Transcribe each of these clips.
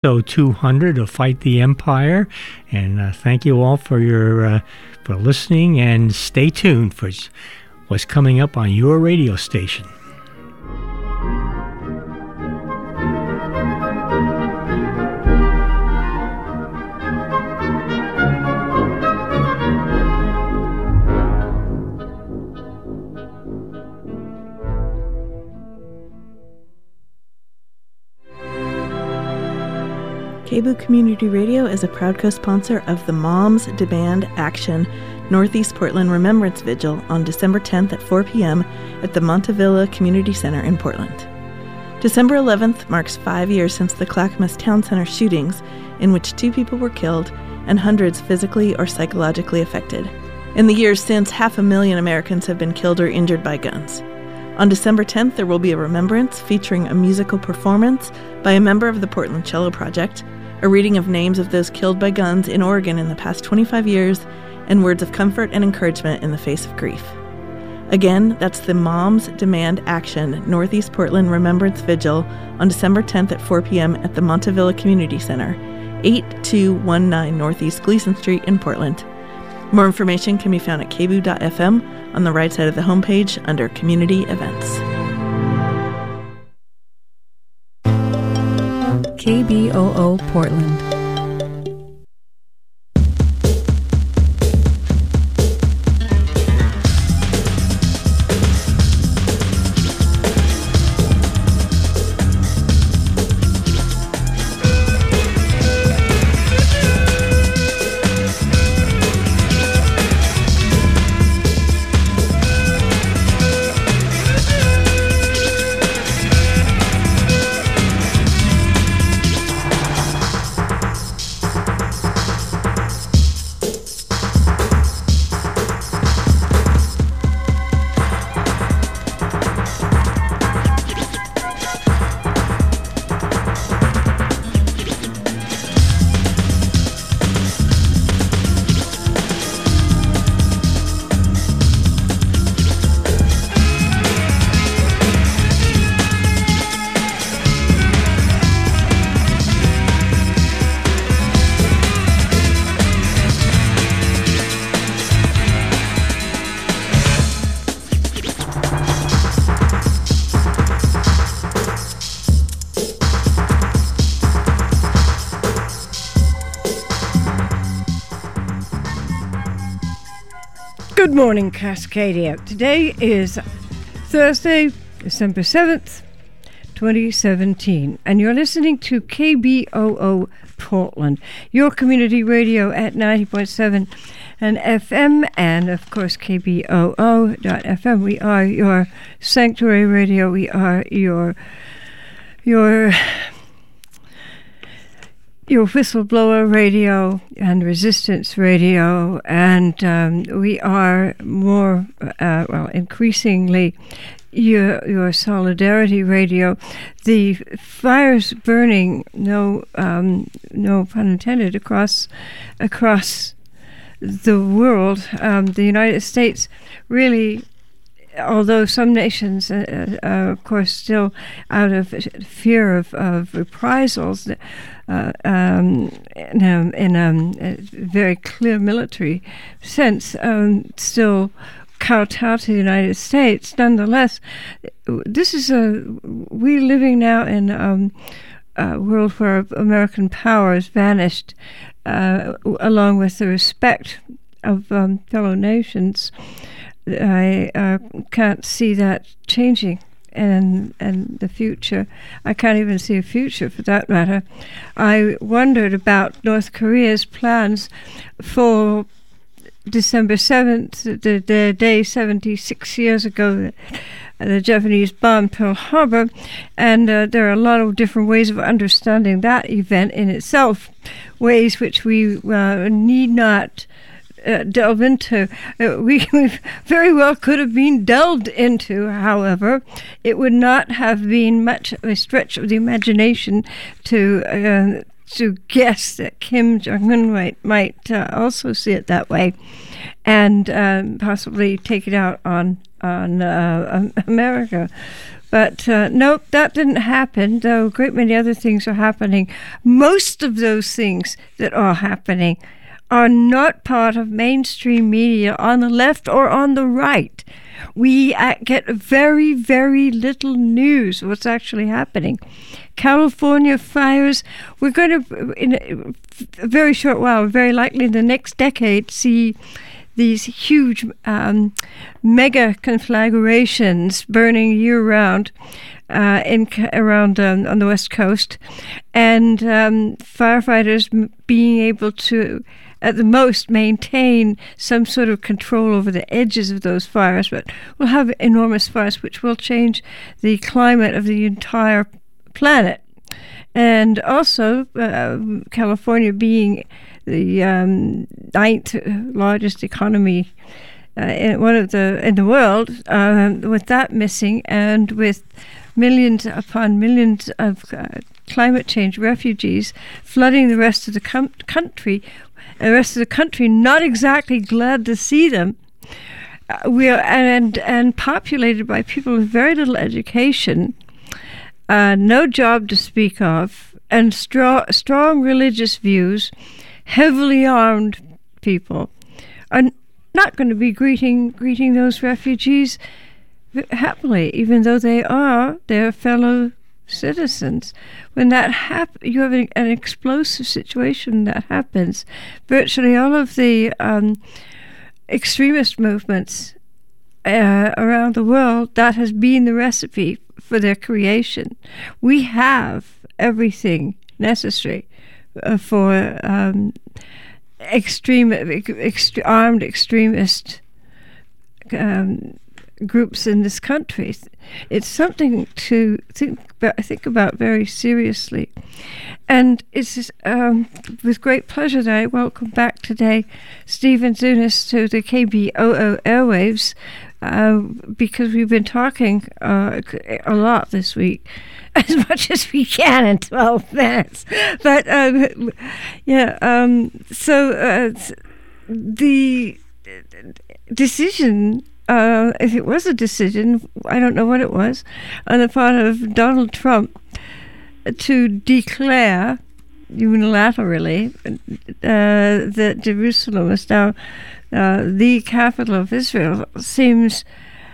So 200 to fight the empire, and thank you all for listening, and stay tuned for what's coming up on your radio station. KBOO Community Radio is a proud co-sponsor of the Moms Demand Action Northeast Portland Remembrance Vigil on December 10th at 4 p.m. at the Montavilla Community Center in Portland. December 11th marks 5 years since the Clackamas Town Center shootings, in which 2 people were killed and hundreds physically or psychologically affected. In the years since, 500,000 Americans have been killed or injured by guns. On December 10th, there will be a remembrance featuring a musical performance by a member of the Portland Cello Project, a reading of names of those killed by guns in Oregon in the past 25 years, and words of comfort and encouragement in the face of grief. Again, that's the Moms Demand Action Northeast Portland Remembrance Vigil on December 10th at 4 p.m. at the Montavilla Community Center, 8219 Northeast Gleason Street in Portland. More information can be found at kboo.fm on the right side of the homepage under Community Events. KBOO Portland. Good morning, Cascadia. Today is Thursday, December 7th, 2017, and you're listening to KBOO Portland, your community radio at 90.7 and FM, and of course KBOO.FM. We are your sanctuary radio. We are your whistleblower radio and resistance radio, and we are more, increasingly your solidarity radio. The fires burning, no pun intended, across the world. The United States really, although some nations, of course, still out of fear of reprisals, in a very clear military sense, still kowtow to the United States. Nonetheless, we're living now in a world where American power has vanished, along with the respect of fellow nations. I can't see that changing in the future. I can't even see a future for that matter. I wondered about North Korea's plans for December 7th, the day 76 years ago the Japanese bombed Pearl Harbor, and there are a lot of different ways of understanding that event in itself, ways which we need not delve into. We very well could have been delved into. However, it would not have been much of a stretch of the imagination to guess that Kim Jong-un might also see it that way, and possibly take it out on America. But nope, that didn't happen, though a great many other things are happening. Most of those things that are happening are not part of mainstream media on the left or on the right. We get very, very little news of what's actually happening. California fires, we're going to, in a very short while, very likely in the next decade, see these huge mega conflagrations burning year-round around on the West Coast, and firefighters being able to, at the most, maintain some sort of control over the edges of those fires, but we'll have enormous fires which will change the climate of the entire planet. And also, California being the ninth largest economy in the world, with that missing, and with millions upon millions of climate change refugees flooding the rest of the country. The rest of the country not exactly glad to see them. We are and populated by people with very little education, no job to speak of, and strong religious views. Heavily armed people are not going to be greeting those refugees happily, even though they are their fellow citizens. When that you have an explosive situation that happens. Virtually all of the extremist movements around the world, that has been the recipe for their creation. We have everything necessary for armed extremist groups in this country. It's something to think about very seriously. And it's with great pleasure that I welcome back today Stephen Zunes to the KBOO airwaves, because we've been talking a lot this week, as much as we can in 12 minutes. But the decision, if it was a decision, I don't know what it was, on the part of Donald Trump to declare unilaterally that Jerusalem is now the capital of Israel, seems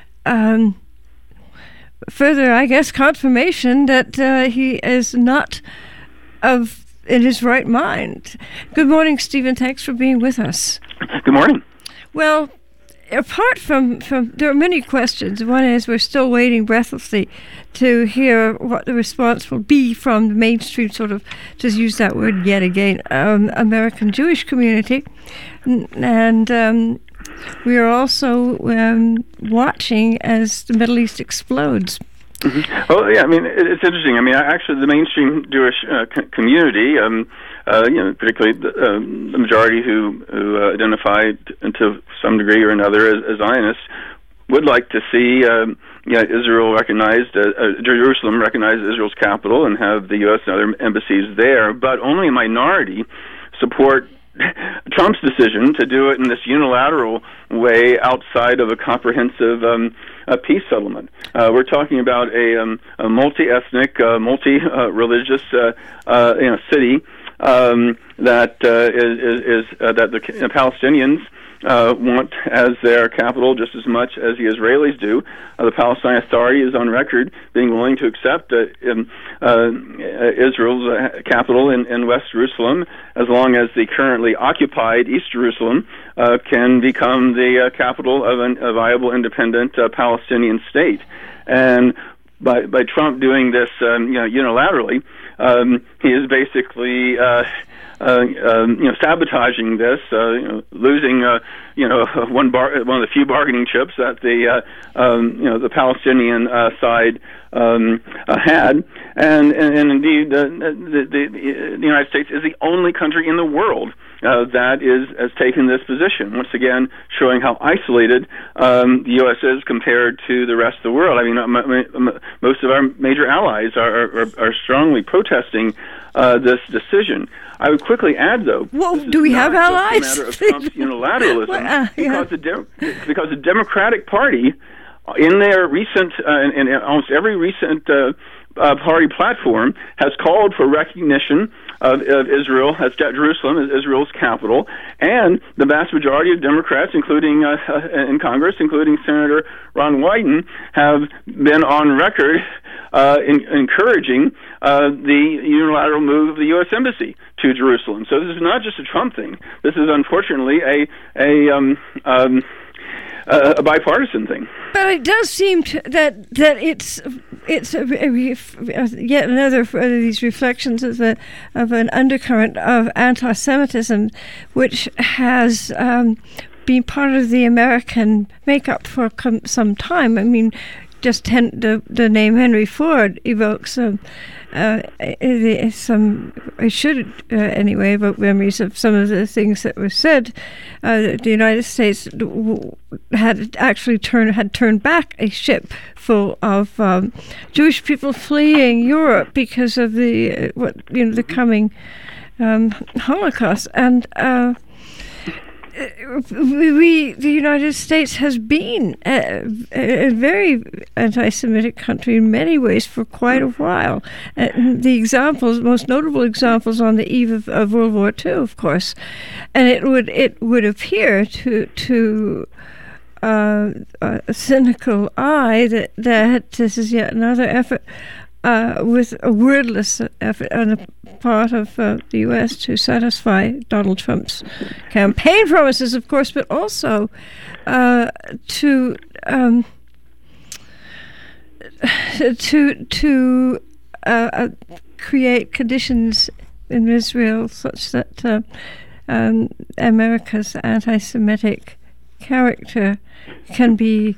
further, I guess, confirmation that he is not in his right mind. Good morning, Stephen. Thanks for being with us. Good morning. Well, apart from there are many questions. One is we're still waiting breathlessly to hear what the response will be from the mainstream, sort of, to use that word yet again, American Jewish community. And we are also watching as the Middle East explodes. Mm-hmm. Well, yeah, I mean, it's interesting. I mean, actually, the mainstream Jewish community, particularly the majority who identify to some degree or another as Zionists, would like to see Israel recognized, Jerusalem recognized as Israel's capital, and have the U.S. and other embassies there. But only a minority support Trump's decision to do it in this unilateral way outside of a comprehensive peace settlement. We're talking about a multi-ethnic, multi-religious city that the Palestinians want as their capital just as much as the Israelis do. The Palestine Authority is on record being willing to accept Israel's capital in West Jerusalem, as long as the currently occupied East Jerusalem can become the capital of a viable, independent Palestinian state. And by Trump doing this unilaterally, he is basically sabotaging this, losing one of the few bargaining chips that the Palestinian side had, and indeed the United States is the only country in the world that has taken this position. Once again, showing how isolated the U.S. is compared to the rest of the world. I mean, most of our major allies are strongly protesting this decision. I would quickly add, though, well, do we have allies? It's a matter of Trump's unilateralism, because the Democratic Party in their recent, in almost every recent party platform, has called for recognition of Israel, as Jerusalem as Israel's capital, and the vast majority of Democrats, including in Congress, including Senator Ron Wyden, have been on record encouraging the unilateral move of the U.S. Embassy to Jerusalem. So this is not just a Trump thing. This is unfortunately a bipartisan thing. But it does seem that it's yet another of these reflections of an undercurrent of anti-Semitism, which has been part of the American makeup for some time. I mean, just the name Henry Ford evokes evoke memories of some of the things that were said. The United States had actually turned back a ship full of Jewish people fleeing Europe because of the coming Holocaust, and the United States has been a very anti-Semitic country in many ways for quite a while. The most notable examples on the eve of World War II, of course, and it would appear to a cynical eye that this is yet another effort. With a wordless effort on the part of the U.S. to satisfy Donald Trump's campaign promises, of course, but also to create conditions in Israel such that America's anti-Semitic character can be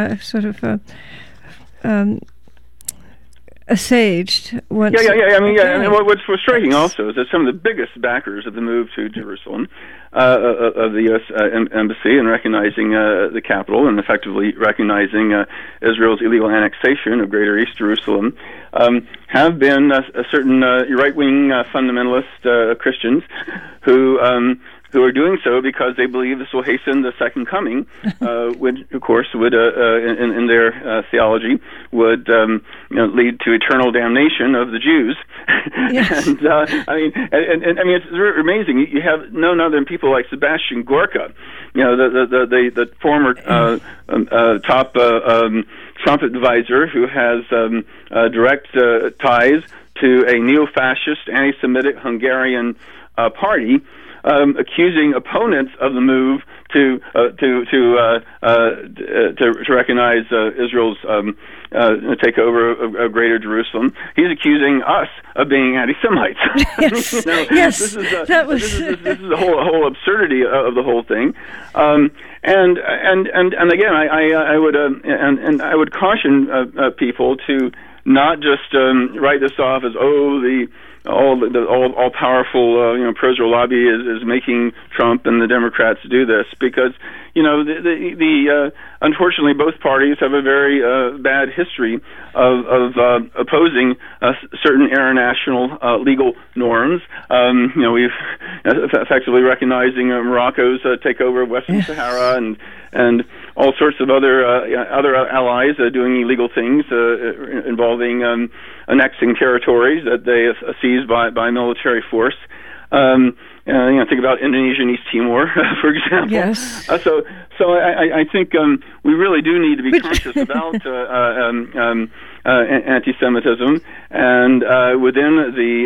assuaged. Once what's striking also is that some of the biggest backers of the move to Jerusalem, of the U.S. Embassy, and recognizing the capital and effectively recognizing Israel's illegal annexation of Greater East Jerusalem, have been certain right-wing fundamentalist Christians who are doing so because they believe this will hasten the second coming, which, of course, would, in their theology, would lead to eternal damnation of the Jews. Yes. And it's amazing. You have none other than people like Sebastian Gorka, the former top Trump advisor who has direct ties to a neo-fascist, anti-Semitic Hungarian party. Accusing opponents of the move to recognize Israel's takeover of Greater Jerusalem. He's accusing us of being anti-Semites. Yes, yes. This is the whole absurdity of the whole thing. And again, I would caution people to not just write this off as the all powerful pro-Israel lobby is making Trump and the Democrats do this, because unfortunately both parties have a very bad history of opposing certain international legal norms. We've effectively recognizing Morocco's takeover of Western Sahara and all sorts of other allies doing illegal things involving annexing territories that they have seized by military force. Think about Indonesia and East Timor, for example. Yes. So I think we really do need to be conscious about anti-Semitism, and within the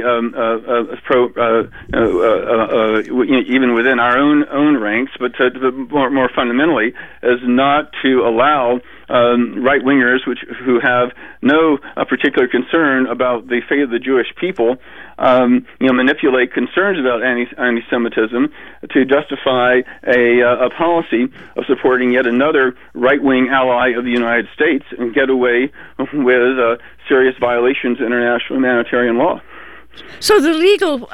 even within our own ranks, but more fundamentally, is not to allow right-wingers who have no particular concern about the fate of the Jewish people, manipulate concerns about anti-Semitism to justify a policy of supporting yet another right-wing ally of the United States and get away with serious violations of international humanitarian law. So the legal,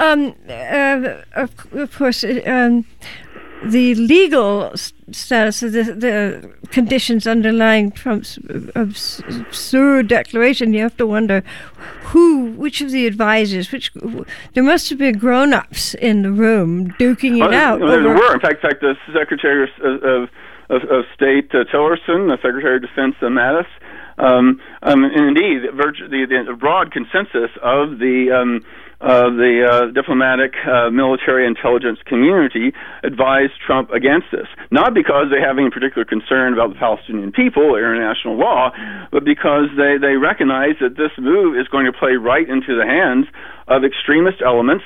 of course, the legal status of the conditions underlying Trump's absurd declaration, you have to wonder which of the advisors, there must have been grown-ups in the room duking it out. There were. In fact, the Secretary State Tillerson, the Secretary of Defense Mattis, and indeed, the broad consensus of the diplomatic, military intelligence community advised Trump against this. Not because they have any particular concern about the Palestinian people or international law, but because they recognize that this move is going to play right into the hands of extremist elements,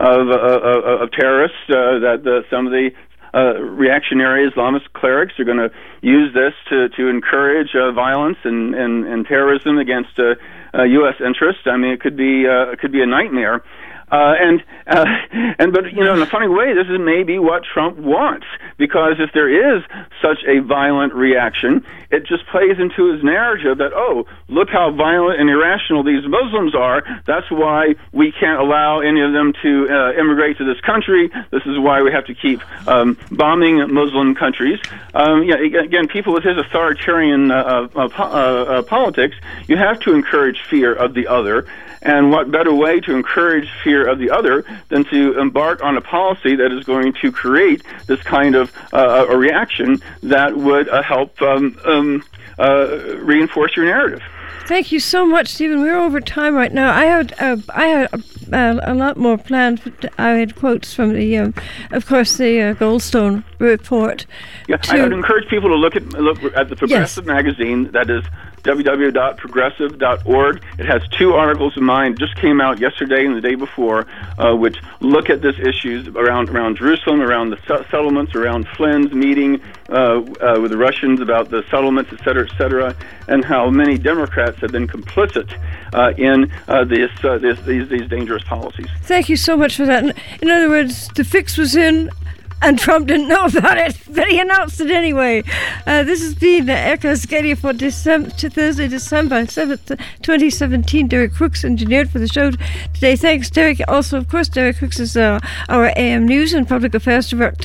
of terrorists, some of the reactionary Islamist clerics are going to use this to encourage violence and terrorism against U.S. interests. I mean, it could be a nightmare. But in a funny way, this is maybe what Trump wants, because if there is such a violent reaction, it just plays into his narrative that, oh, look how violent and irrational these Muslims are. That's why we can't allow any of them to immigrate to this country. This is why we have to keep bombing Muslim countries. Again, people with his authoritarian politics, you have to encourage fear of the other. And what better way to encourage fear of the other than to embark on a policy that is going to create this kind of a reaction that would help reinforce your narrative. Thank you so much, Stephen. We're over time right now. I had a lot more planned. I had quotes from the, of course, the Goldstone report. Yeah, I would encourage people to look at the Progressive magazine. That is www.progressive.org. It has 2 articles of mine, just came out yesterday and the day before, which look at this issues around Jerusalem, around the settlements, around Flynn's meeting with the Russians about the settlements, et cetera, and how many Democrats have been complicit in these dangerous policies. Thank you so much for that. In other words, the fix was in, and Trump didn't know about it, but he announced it anyway. This has been Echoes Radio for Thursday, December 7th, 2017. Derek Crooks engineered for the show today. Thanks, Derek. Also, of course, Derek Crooks is our AM News and Public Affairs Director